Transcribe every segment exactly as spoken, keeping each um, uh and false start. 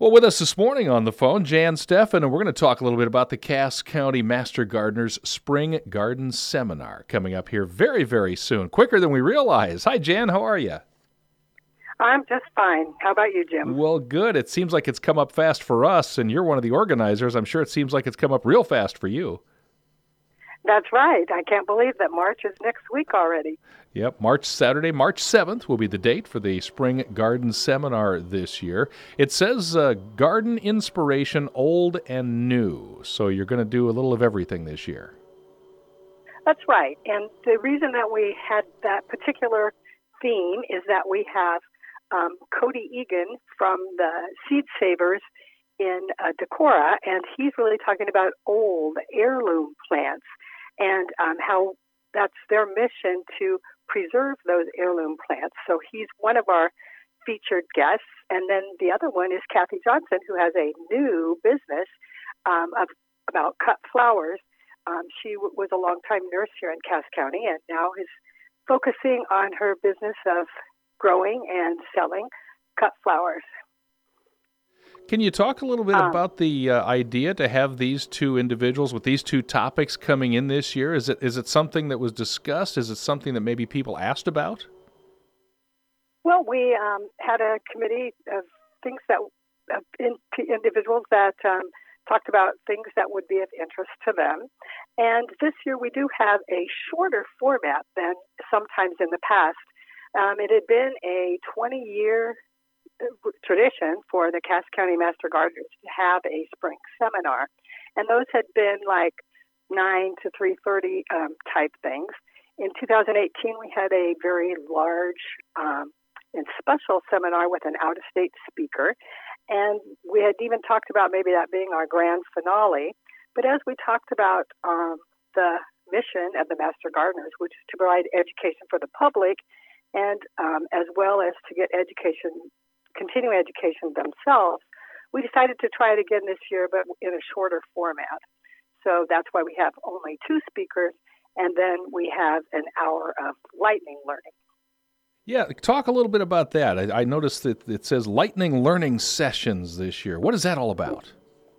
Well, with us this morning on the phone, Jan Steffen, and we're going to talk a little bit about the Cass County Master Gardeners Spring Garden Seminar coming up here very, very soon, quicker than we realize. Hi, Jan. How are you? I'm just fine. How about you, Jim? Well, good. It seems like it's come up fast for us, and you're one of the organizers. I'm sure it seems like it's come up real fast for you. That's right. I can't believe that March is next week already. Yep, March Saturday, March seventh will be the date for the Spring Garden Seminar this year. It says uh, garden inspiration, old and new. So you're going to do a little of everything this year. That's right. And the reason that we had that particular theme is that we have um, Cody Egan from the Seed Savers in uh, Decorah, and he's really talking about old heirloom plants and um, how that's their mission to preserve those heirloom plants. So he's one of our featured guests. And then the other one is Kathy Johnson, who has a new business um, of, about cut flowers. Um, she w- was a longtime nurse here in Cass County and now is focusing on her business of growing and selling cut flowers. Can you talk a little bit Um, about the uh, idea to have these two individuals with these two topics coming in this year? Is it is it something that was discussed? Is it something that maybe people asked about? Well, we um, had a committee of things that of in, individuals that um, talked about things that would be of interest to them. And this year we do have a shorter format than sometimes in the past. Um, it had been a twenty-year tradition for the Cass County Master Gardeners to have a spring seminar, and those had been like nine to three thirty um, type things. In two thousand eighteen, we had a very large um, and special seminar with an out-of-state speaker, and we had even talked about maybe that being our grand finale. But as we talked about um, the mission of the Master Gardeners, which is to provide education for the public, and um, as well as to get education continuing education themselves, we decided to try it again this year, but in a shorter format. So that's why we have only two speakers, and then we have an hour of lightning learning. Yeah, talk a little bit about that. I, I noticed that it says lightning learning sessions this year. What is that all about?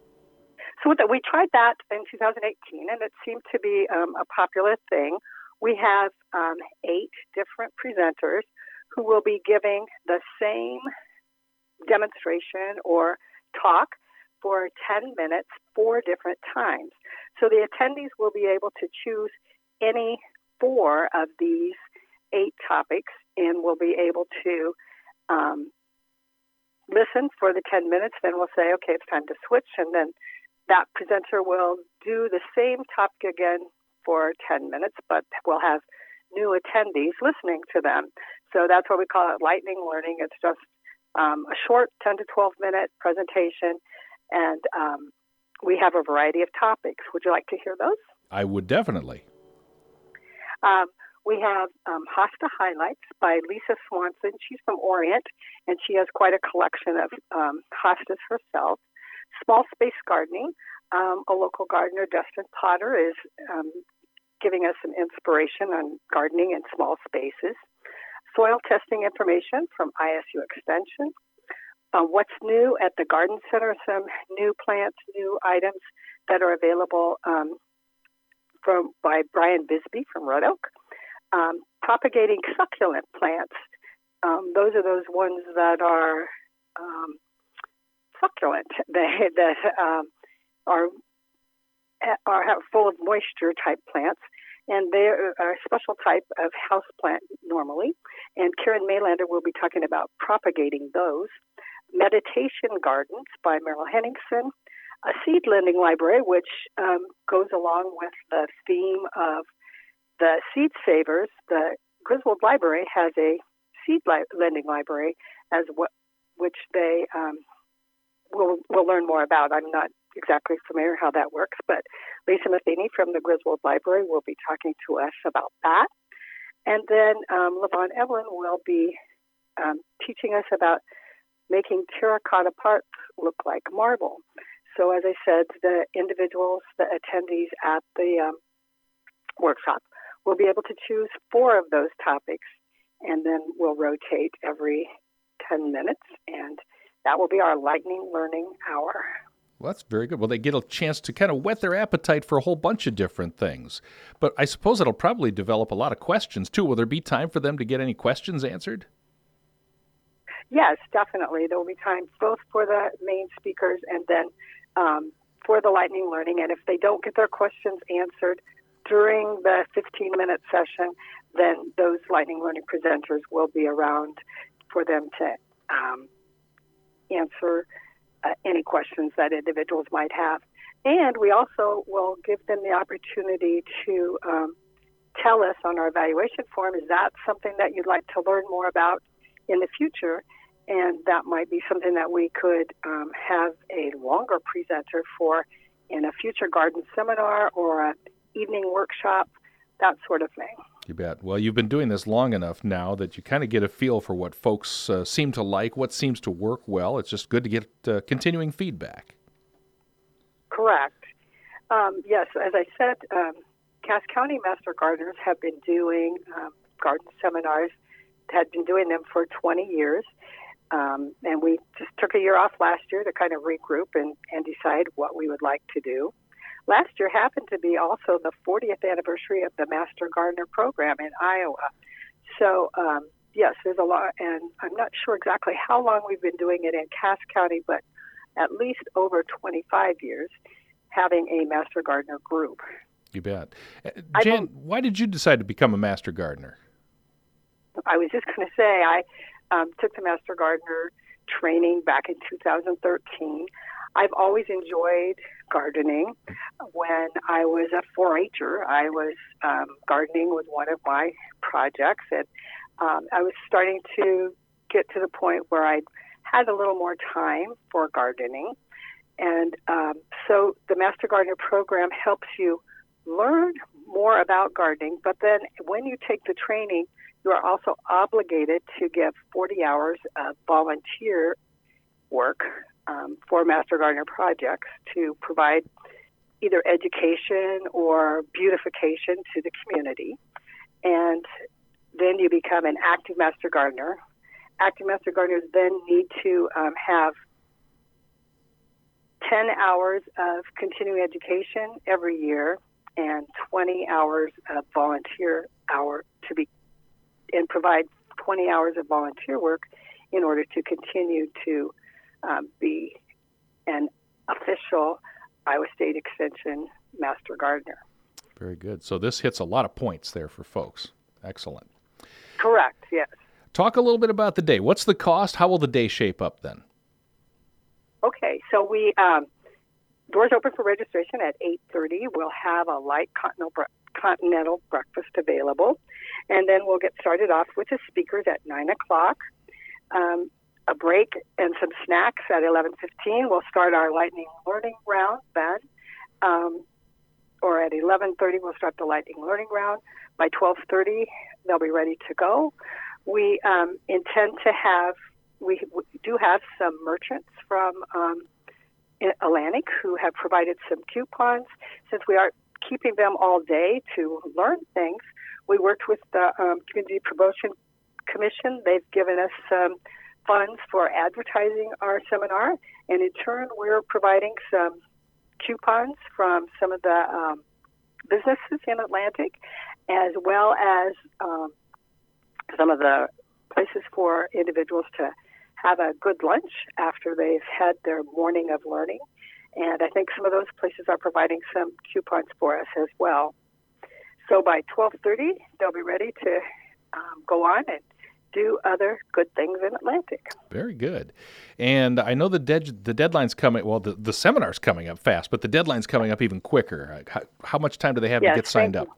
So that we tried that in two thousand eighteen, and it seemed to be um, a popular thing. We have um, eight different presenters who will be giving the same demonstration or talk for ten minutes, four different times. So the attendees will be able to choose any four of these eight topics and will be able to um, listen for the ten minutes. Then we'll say, okay, it's time to switch. And then that presenter will do the same topic again for ten minutes, but we'll have new attendees listening to them. So that's what we call it lightning learning. It's just Um, a short ten to twelve minute presentation, and um, we have a variety of topics. Would you like to hear those? I would definitely. Um, we have um, Hosta Highlights by Lisa Swanson. She's from Orient, and she has quite a collection of um, hostas herself. Small Space Gardening. Um, a local gardener, Dustin Potter, is um, giving us some inspiration on gardening in small spaces. Soil testing information from I S U Extension. Uh, what's new at the Garden Center, some new plants, new items that are available um, from by Brian Bisbee from Red Oak. Um, propagating succulent plants. Um, those are those ones that are um, succulent, they, that um, are, are full of moisture type plants. And they are a special type of house plant normally. And Karen Maylander will be talking about propagating those. Meditation Gardens by Merrill Henningsen. A seed lending library, which um, goes along with the theme of the Seed Savers. The Griswold Library has a seed li- lending library, as what, which they um, will will learn more about. I'm not exactly familiar how that works, but Lisa Matheny from the Griswold Library will be talking to us about that. And then um, Levon Evelyn will be um, teaching us about making terracotta parts look like marble. So as I said, the individuals, the attendees at the um, workshop will be able to choose four of those topics, and then we'll rotate every ten minutes, and That will be our lightning learning hour. Well, that's very good. Well, they get a chance to kind of whet their appetite for a whole bunch of different things. But I suppose it'll probably develop a lot of questions, too. Will there be time for them to get any questions answered? Yes, definitely. There will be time both for the main speakers and then um, for the lightning learning. And if they don't get their questions answered during the fifteen-minute session, then those lightning learning presenters will be around for them to um, answer uh, any questions that individuals might have. And we also will give them the opportunity to um, tell us on our evaluation form, is that something that you'd like to learn more about in the future? And that might be something that we could um, have a longer presenter for in a future garden seminar or an evening workshop, that sort of thing. You bet. Well, you've been doing this long enough now that you kind of get a feel for what folks uh, seem to like, what seems to work well. It's just good to get uh, continuing feedback. Correct. Um, yes, as I said, um, Cass County Master Gardeners have been doing um, garden seminars, had been doing them for twenty years. Um, and we just took a year off last year to kind of regroup and, and decide what we would like to do. Last year happened to be also the fortieth anniversary of the Master Gardener program in Iowa. So, um, yes, there's a lot, and I'm not sure exactly how long we've been doing it in Cass County, but at least over twenty-five years, having a Master Gardener group. You bet. Uh, Jan, why did you decide to become a Master Gardener? I was just going to say, I um, took the Master Gardener training back in two thousand thirteen. I've always enjoyed gardening. When I was a four-H'er, I was um, gardening was one of my projects, and um, I was starting to get to the point where I had a little more time for gardening. And um, so the Master Gardener program helps you learn more about gardening, but then when you take the training, you are also obligated to give forty hours of volunteer work um, for Master Gardener projects to provide either education or beautification to the community. And then you become an active Master Gardener. Active Master Gardeners then need to um, have ten hours of continuing education every year and twenty hours of volunteer hour to be and provide twenty hours of volunteer work in order to continue to um, be an official Iowa State Extension Master Gardener. Very good. So this hits a lot of points there for folks. Excellent. Correct, yes. Talk a little bit about the day. What's the cost? How will the day shape up then? Okay, so we um, doors open for registration at eight thirty. We'll have a light continental, bre- continental breakfast available, and then we'll get started off with the speakers at nine o'clock. Um, a break and some snacks at eleven fifteen. We'll start our lightning learning round then, um, or at eleven thirty we'll start the lightning learning round. By twelve thirty they'll be ready to go. We um, intend to have, we, we do have some merchants from um, Atlantic who have provided some coupons. Since we are keeping them all day to learn things, we worked with the um, Community Promotion Commission. They've given us some funds for advertising our seminar, and in turn we're providing some coupons from some of the um, businesses in Atlantic, as well as um, some of the places for individuals to have a good lunch after they've had their morning of learning. And I think some of those places are providing some coupons for us as well. So by twelve thirty, they'll be ready to um, go on and do other good things in Atlantic. Very good. And I know the dead, the deadline's coming, well, the, the seminar's coming up fast, but the deadline's coming up even quicker. How, how much time do they have yes, to get signed up? You.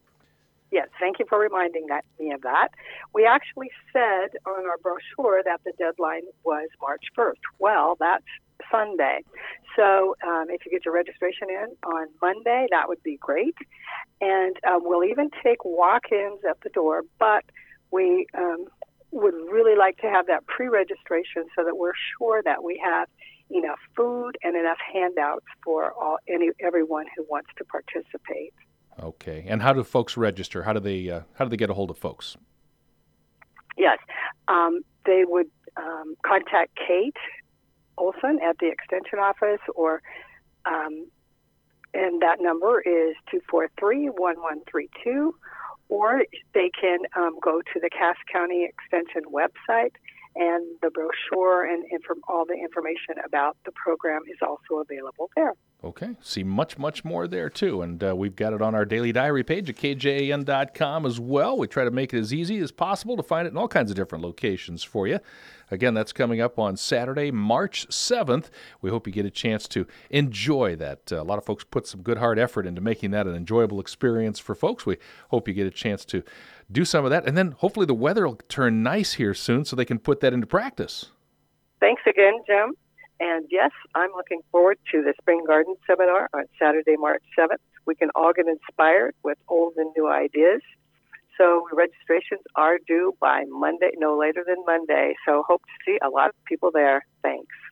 Yes, thank you for reminding that, me of that. We actually said on our brochure that the deadline was March first. Well, that's Sunday. So um, if you get your registration in on Monday, that would be great. And um, we'll even take walk-ins at the door, but we um, would really like to have that pre-registration so that we're sure that we have enough food and enough handouts for all any everyone who wants to participate. Okay. And how do folks register? How do they uh, how do they get a hold of folks? Yes. Um, they would um, contact Kate Olson at the Extension office, or um, and that number is two four three, one one three two, or they can um, go to the Cass County Extension website, and the brochure and inform- all the information about the program is also available there. Okay. See much, much more there, too. And uh, we've got it on our daily diary page at K J A N dot com as well. We try to make it as easy as possible to find it in all kinds of different locations for you. Again, that's coming up on Saturday, March seventh. We hope you get a chance to enjoy that. Uh, a lot of folks put some good hard effort into making that an enjoyable experience for folks. We hope you get a chance to do some of that. And then hopefully the weather will turn nice here soon so they can put that into practice. Thanks again, Jim. And yes, I'm looking forward to the Spring Garden Seminar on Saturday, March seventh. We can all get inspired with old and new ideas. So registrations are due by Monday, no later than Monday. So hope to see a lot of people there. Thanks.